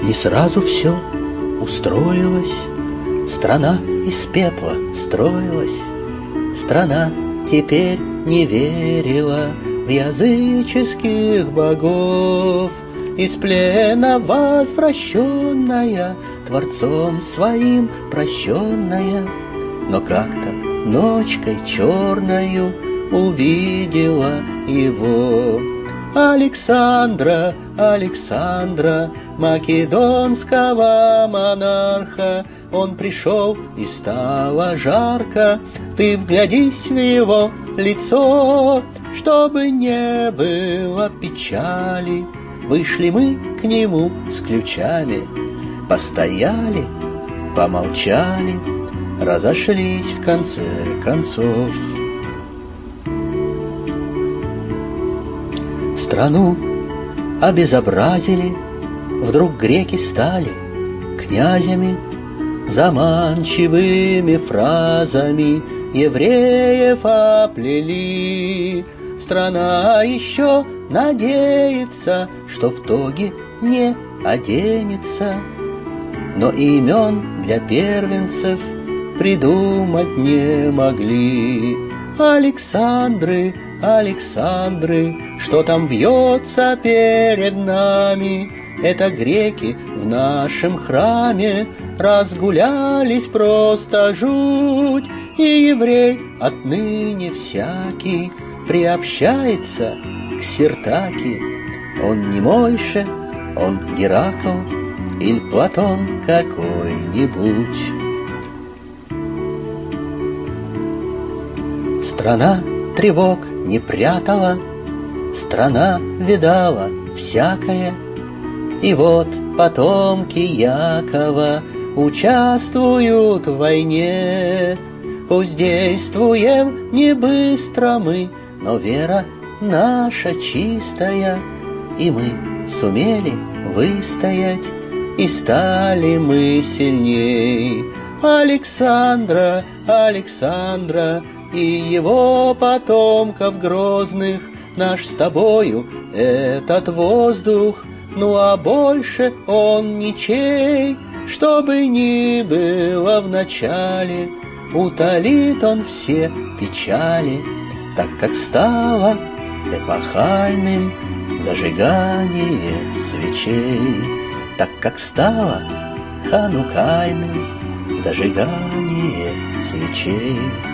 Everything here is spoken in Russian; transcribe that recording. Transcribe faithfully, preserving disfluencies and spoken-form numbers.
Не сразу все устроилось, страна из пепла строилась. Страна теперь не верила в языческих богов, из плена возвращенная, Творцом своим прощенная. Но как-то ночкой черною увидела его Александра, Александра, македонского монарха. Он пришел и стало жарко, ты вглядись в его лицо, чтобы не было печали. Вышли мы к нему с ключами, постояли, помолчали, разошлись в конце концов. Страну обезобразили, вдруг греки стали князями, заманчивыми фразами евреев оплели. Страна еще надеется, что в тоги не оденется, но имен для первенцев придумать не могли. Александры, Александры, что там вьется перед нами? Это греки в нашем храме разгулялись просто жуть, и еврей отныне всякий приобщается к Сиртаки. Он не Мойше, он Геракл или Платон какой-нибудь. Страна тревог не прятала, страна видала всякое. И вот потомки Якова участвуют в войне. Пусть действуем не быстро мы, но вера наша чистая, и мы сумели выстоять, и стали мы сильней. Александра, Александра и его потомков грозных, наш с тобою этот воздух, ну а больше он ничей. Что бы ни было в начале, утолит он все печали, так как стало эпохальным зажигание свечей, так как стало ханукальным зажигание свечей.